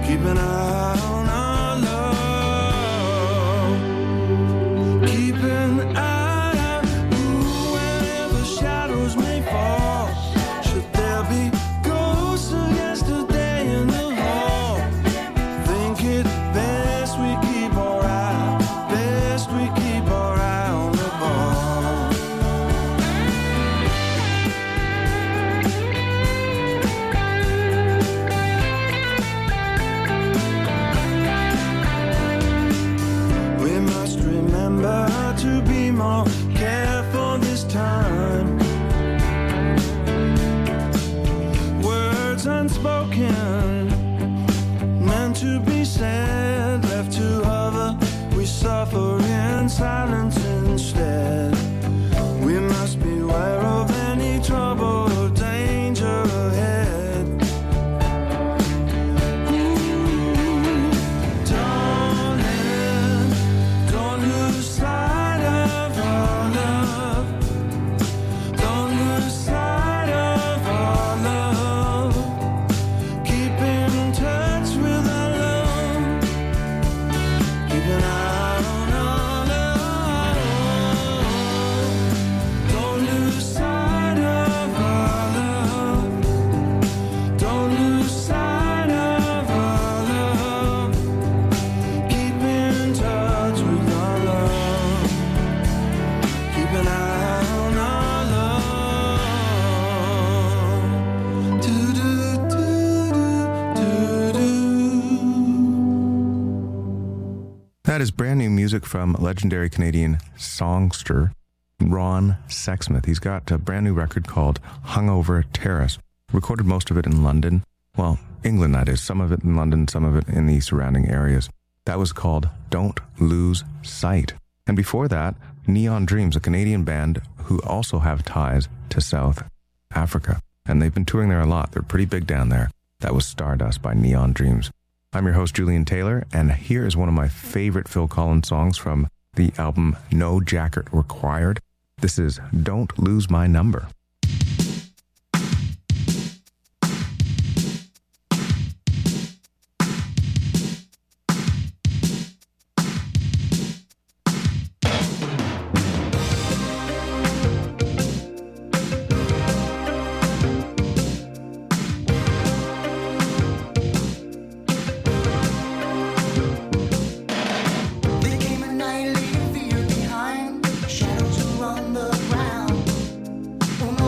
Keep an eye on our love. Keep an eye out wherever shadows may fall. Should there be ghosts of yesterday in the hall? Think it best we keep our eye, best we keep our eye on the ball. We must remember to be more careful this time. Words unspoken, meant to be said, left to hover, we suffer in silence instead. We must beware of any trouble or danger ahead. Ooh, darling, don't lose sight of our love. Don't lose sight of our love. Keep in touch with our love. Keep an eye on our love. Don't lose sight of our love. Don't lose sight of our love. Keep in touch with our love. Keep an eye on our love. Do-do-do-do-do-do. That is brand new music from legendary Canadian songster Ron Sexsmith. He's got a brand new record called Hungover Terrace. Recorded most of it in London. Well, England, that is. Some of it in London, some of it in the surrounding areas. That was called Don't Lose Sight. And before that, Neon Dreams, a Canadian band who also have ties to South Africa. And they've been touring there a lot. They're pretty big down there. That was Stardust by Neon Dreams. I'm your host, Julian Taylor, and here is one of my favorite Phil Collins songs from the album No Jacket Required. This is Don't Lose My Number. There came a night, leaving fear behind. Shadows are on the ground.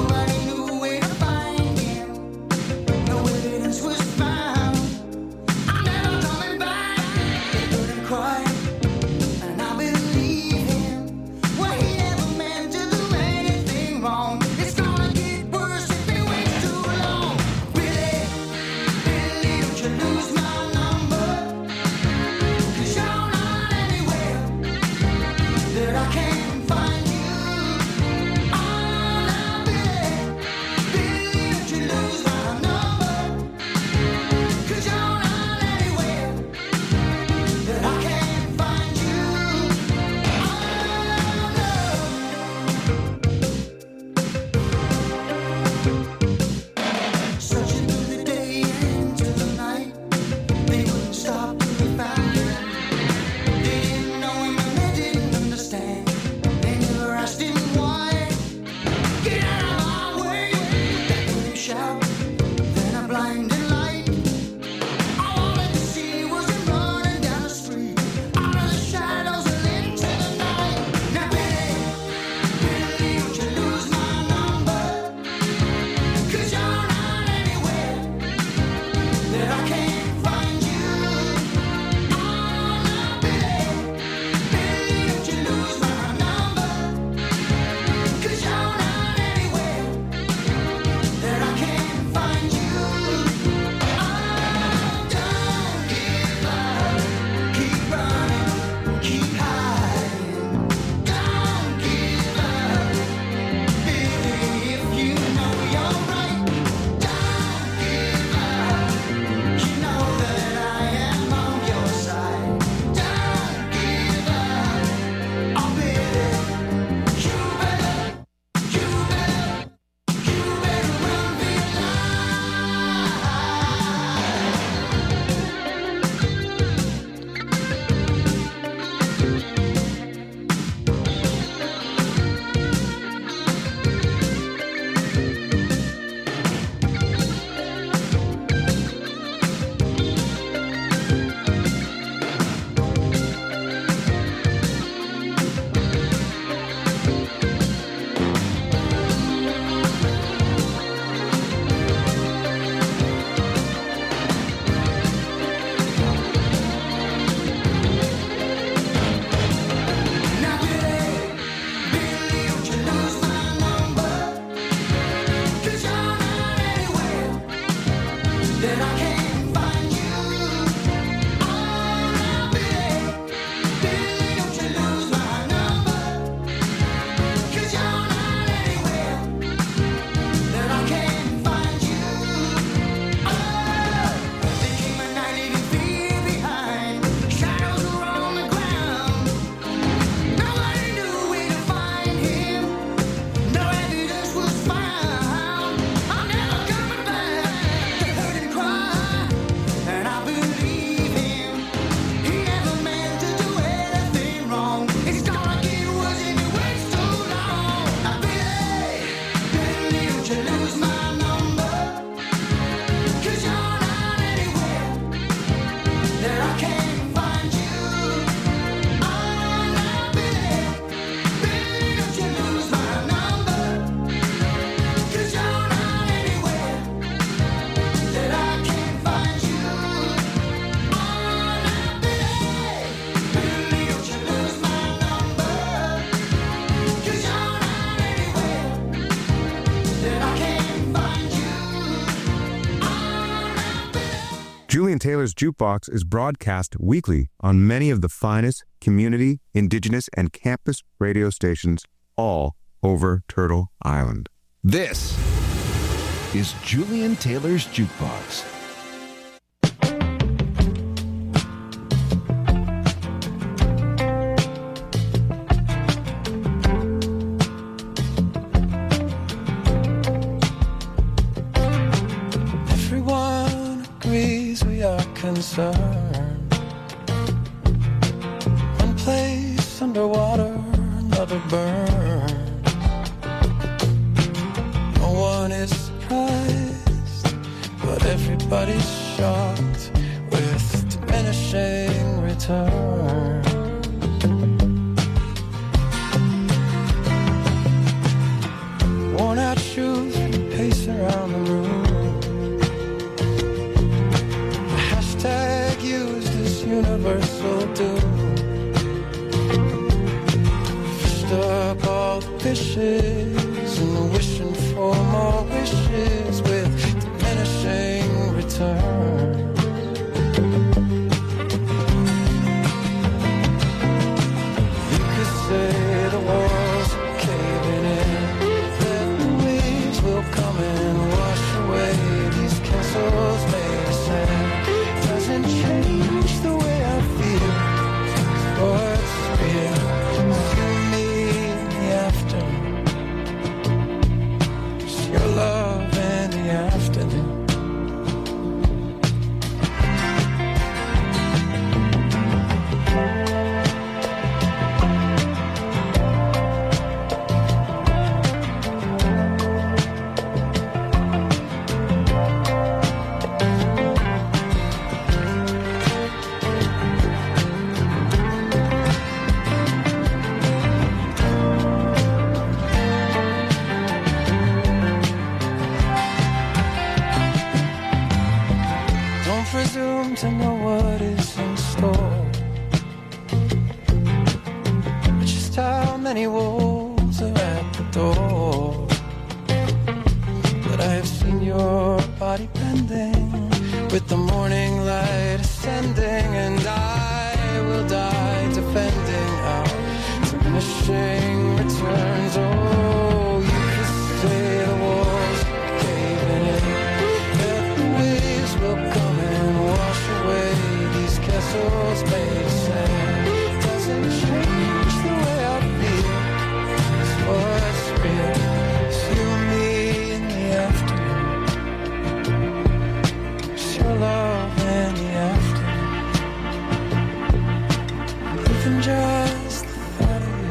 Taylor's Jukebox is broadcast weekly on many of the finest community, indigenous, and campus radio stations all over Turtle Island. This is Julian Taylor's Jukebox. Everyone agrees we are concerned. One place underwater, another burned. No one is surprised, but everybody's shocked with diminishing return. Worn out shoes pace around the room. The hashtag used is universal doom. Fished up all the fishes and the wishing for more wishes with diminishing return. You could say the walls are caving in, that the waves will come and wash away these castles made of sand. Doesn't change the way I feel, what's real is you and me in the afternoon. It's your love in the afternoon. Don't presume to know what is in store, but just how many wolves are at the door. But I have seen your body bending with the morning light ascending, and I will die defending our diminishing returns. Oh, you could say the walls are caving in, that the waves will come and wash away these castles made of sand. Doesn't change the way I feel, it's what's real. It's you and me in the afternoon. It's your love in the afternoon. Even just the thought of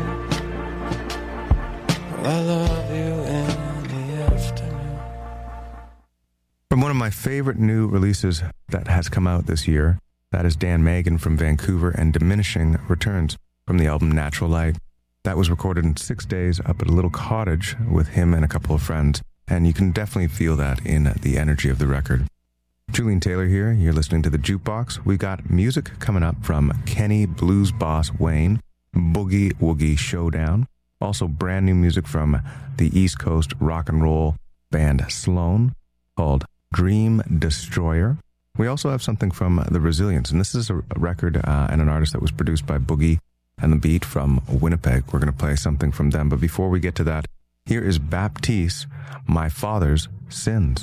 you, well, I love you in the afternoon. From one of my favorite new releases that has come out this year, that is Dan Magan from Vancouver and Diminishing Returns from the album Natural Light. That was recorded in 6 days up at a little cottage with him and a couple of friends, and you can definitely feel that in the energy of the record. Julian Taylor here, you're listening to The Jukebox. We got music coming up from Kenny Blues Boss Wayne, Boogie Woogie Showdown, also brand new music from the East Coast rock and roll band Sloan called Dream Destroyer. We also have something from The Resilience, and this is a record and an artist that was produced by Boogie and the Beat from Winnipeg. We're going to play something from them, but before we get to that, here is Baptiste, My Father's Sins.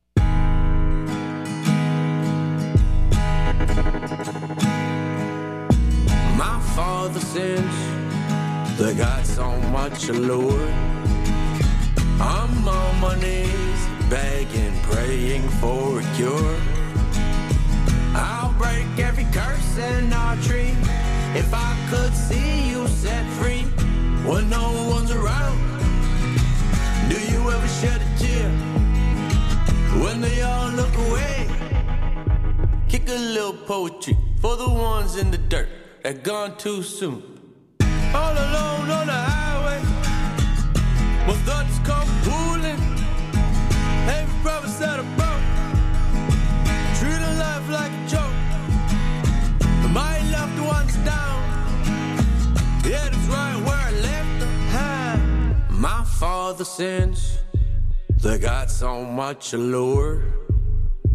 My father's sins, they got so much allure. I'm on my knees, begging, praying for a cure. I'll break every curse in our tree if I could see you set free when no one's around. Do you ever shed a tear when they all look away? Kick a little poetry for the ones in the dirt that gone too soon. All alone on the highway, my thoughts come pooling. Every promise that I broke, treating life like a joke. My loved ones down, yeah, that's right where I left them. My father's sins, they got so much allure.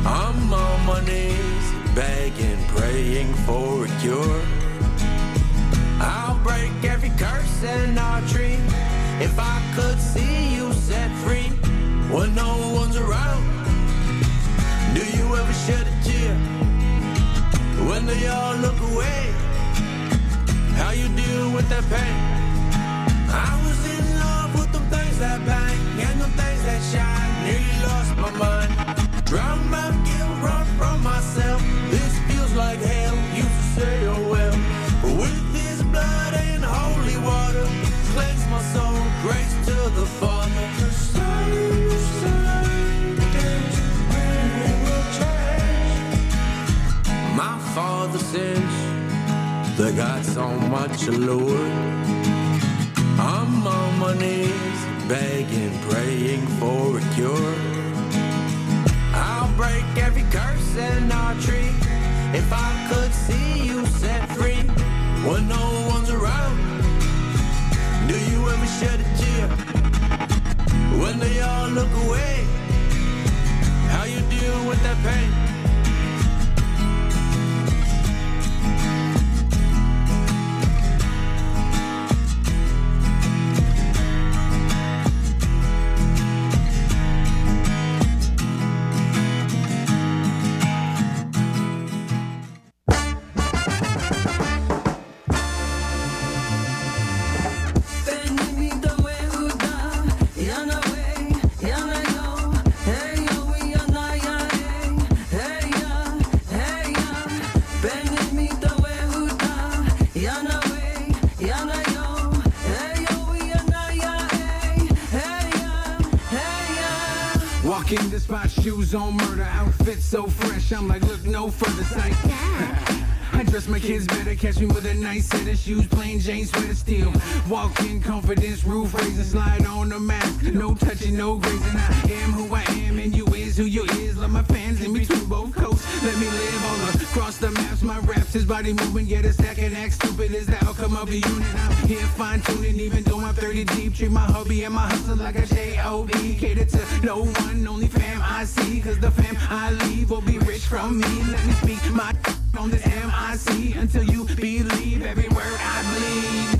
I'm on my knees, begging, praying for a cure. I'll break every curse in our tree if I could see you set free when no one's around. Do you ever shed a tear when they all look away? How you deal with that pain? I was in love with them things that bang and them things that shine. Nearly lost my mind. Drown my guilt, run from myself. This feels like hell. Used to say, oh well. But with this blood and holy water, cleanse my soul. Grace to the Father. The sun will shine, and will change. My father sins. They got so much allure. I'm on my knees, begging, praying for a cure. I'll break every curse in our tree if I could see you set free when no one's around. Do you ever shed a tear when they all look away? How you deal with that pain? Walking the spot, shoes on murder, outfit so fresh, I'm like, look no further sight. I dress my kids better, catch me with a nice set of shoes, plain Jane sweater steel. Walk in confidence, roof raising, slide on the mask, no touching, no grazing. I am who I am, and you is who you is. Love my fans in between both coasts. Let me live all across the maps. My raps, his body moving, get a stack and act stupid is the outcome of a unit. I'm here fine tuning, even though I'm 30 deep. Treat my hubby and my hustle like a J.O.B. Cater to no one, only fam I see. Cause the fam I leave will be rich from me. Let me speak my on this MIC until you believe every word I bleed.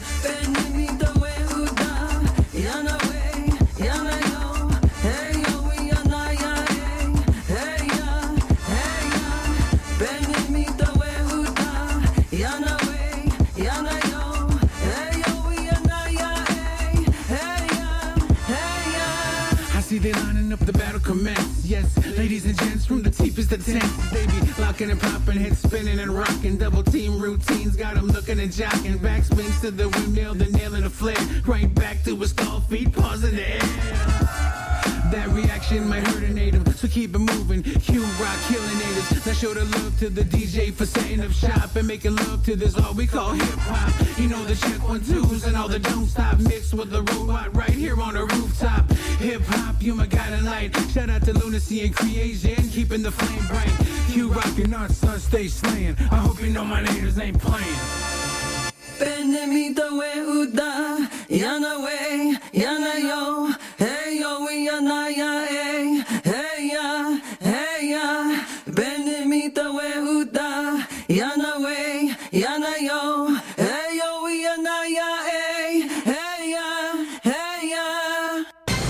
They lining up, the battle commence. Yes, ladies and gents, from the deepest of tents, they be locking and popping, head spinning and rocking. Double team routines got them looking and jocking. Backspins to the windmill, the nail in the flare. Right back to a stall, feet paws in the air. That reaction might hurt a native, so keep it moving. Q-Rock killing natives. Let's show the love to the DJ for setting up shop and making love to this all we call hip-hop. You know the check 1-2s and all the don't stop mixed with the robot right here on the rooftop. Hip-hop, you my guiding light. Shout out to Lunacy and Creation, keeping the flame bright. Q-Rock and our son stay slaying. I hope you know my natives ain't playing. Benemita weuda, yana we, yana yo, hey yo we yana ya, hey ya, hey ya. Benemita weuda, yana we, yana yo, hey yo we yana ya, hey ya, hey ya.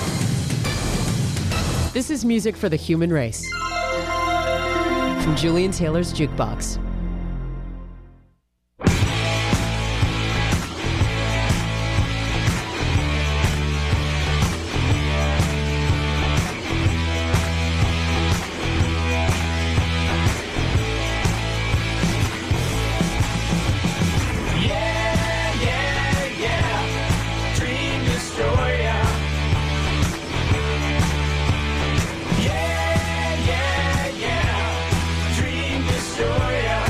This is music for the human race. From Julian Taylor's Jukebox. Dream destroyer.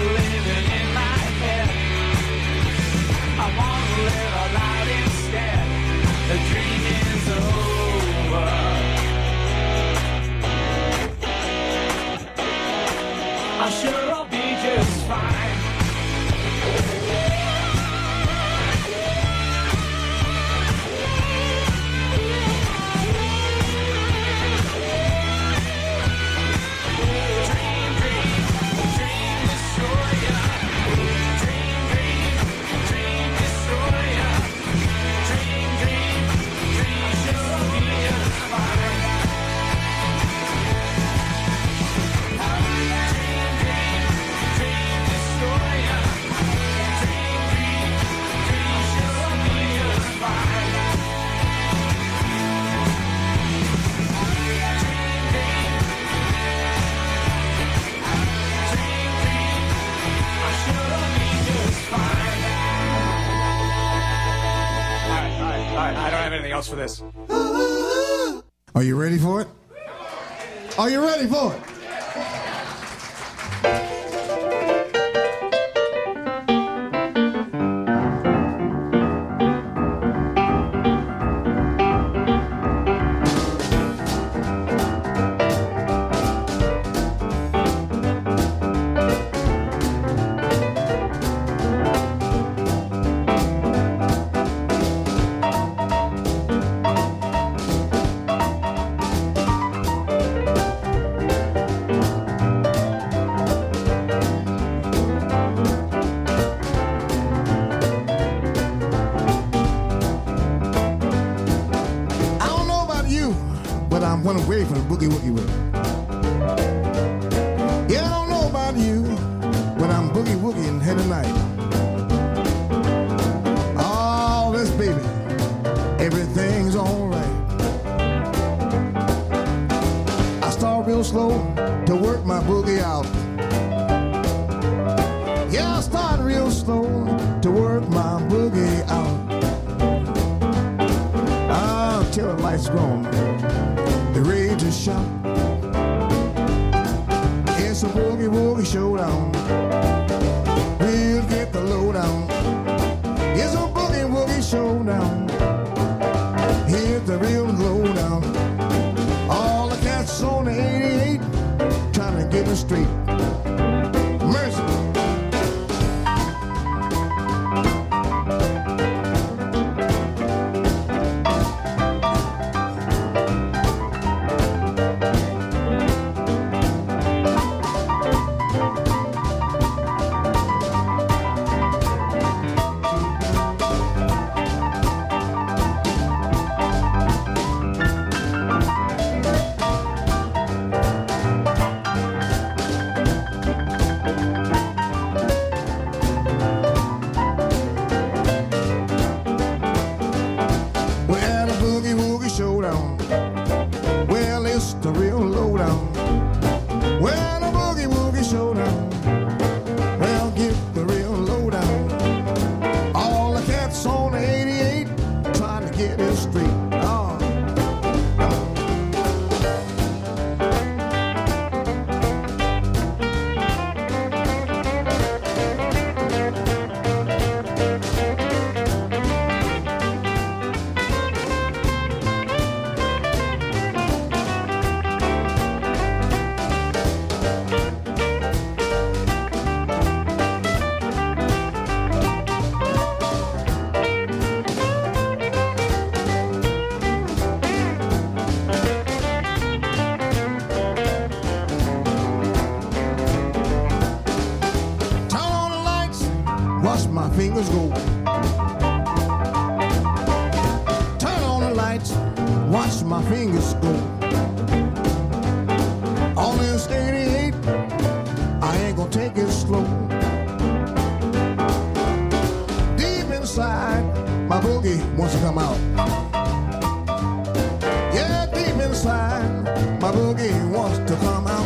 living in my head. I wanna live all out instead. The dream is over. I'm sure I'll be just fine. I don't have anything else for this. Are you ready for it? Are you ready for it? When I'm ready for the boogie woogie with. Yeah, I don't know about you, but I'm boogie woogieing here tonight. Oh, this baby, everything's alright. I start real slow to work my boogie out. Yeah, I start real slow to work my boogie out. Till the lights gone. The rage is shout. It's a boogie woogie showdown. We'll get the lowdown. It's a boogie woogie showdown. Here's the real lowdown. All the cats on the 88 trying to get us straight. Mercy. Fingers go. Turn on the lights, watch my fingers go. On this 88, I ain't gonna take it slow. Deep inside, my boogie wants to come out. Yeah, deep inside, my boogie wants to come out.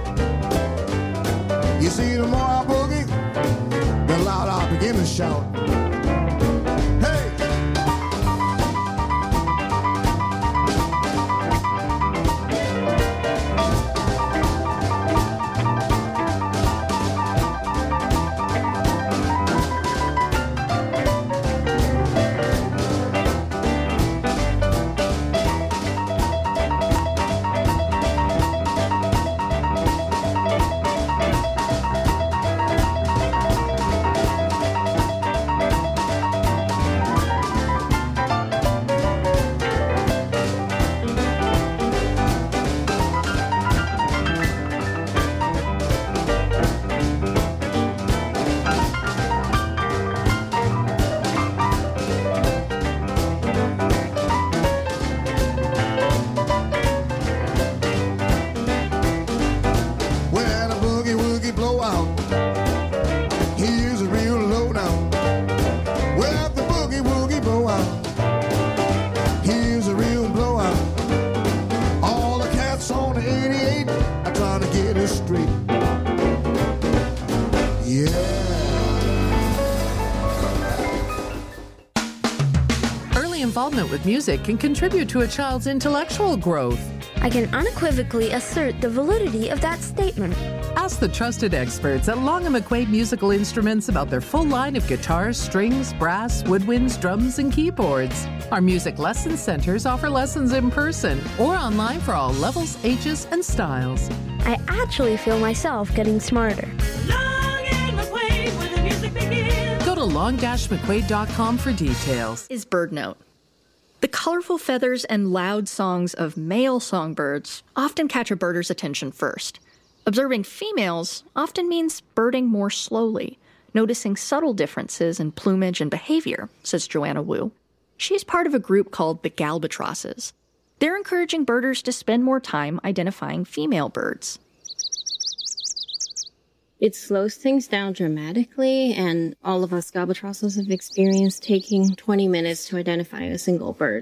You see, the more I boogie, the louder I begin to shout. Hey! call note with music can contribute to a child's intellectual growth. I can unequivocally assert the validity of that statement. Ask the trusted experts at Long & McQuaid Musical Instruments about their full line of guitars, strings, brass, woodwinds, drums, and keyboards. Our music lesson centers offer lessons in person or online for all levels, ages, and styles. I actually feel myself getting smarter. Go to long-mcquaid.com for details. Is BirdNote. The colorful feathers and loud songs of male songbirds often catch a birder's attention first. Observing females often means birding more slowly, noticing subtle differences in plumage and behavior, says Joanna Wu. She's part of a group called the Galbatrosses. They're encouraging birders to spend more time identifying female birds. It slows things down dramatically, and all of us Galbatrosses have experienced taking 20 minutes to identify a single bird.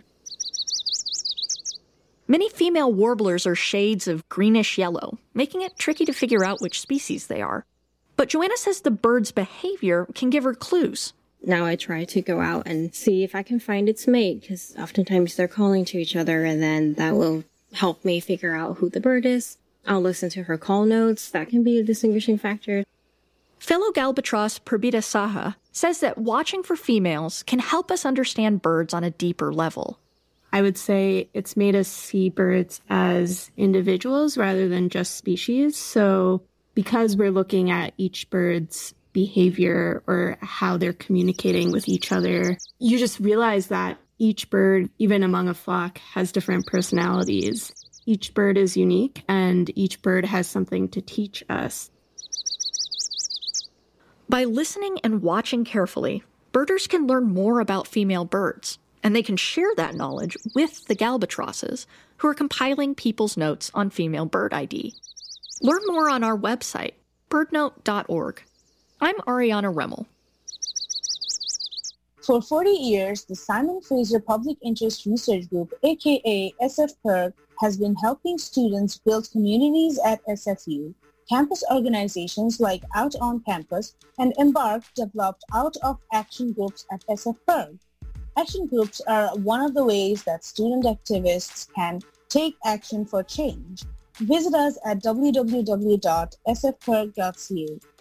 Many female warblers are shades of greenish yellow, making it tricky to figure out which species they are. But Joanna says the bird's behavior can give her clues. Now I try to go out and see if I can find its mate, because oftentimes they're calling to each other, and then that will help me figure out who the bird is. I'll listen to her call notes. That can be a distinguishing factor. Fellow Galbatross Prabita Saha says that watching for females can help us understand birds on a deeper level. I would say it's made us see birds as individuals rather than just species. So because we're looking at each bird's behavior or how they're communicating with each other, you just realize that each bird, even among a flock, has different personalities. Each bird is unique, and each bird has something to teach us. By listening and watching carefully, birders can learn more about female birds, and they can share that knowledge with the Galbatrosses, who are compiling people's notes on female bird ID. Learn more on our website, birdnote.org. I'm Ariana Remmel. For 40 years, the Simon Fraser Public Interest Research Group, aka SF-PIRG, has been helping students build communities at SFU. Campus organizations like Out on Campus and Embark developed out-of-action groups at SF-PIRG. Action groups are one of the ways that student activists can take action for change. Visit us at www.sfpirg.ca.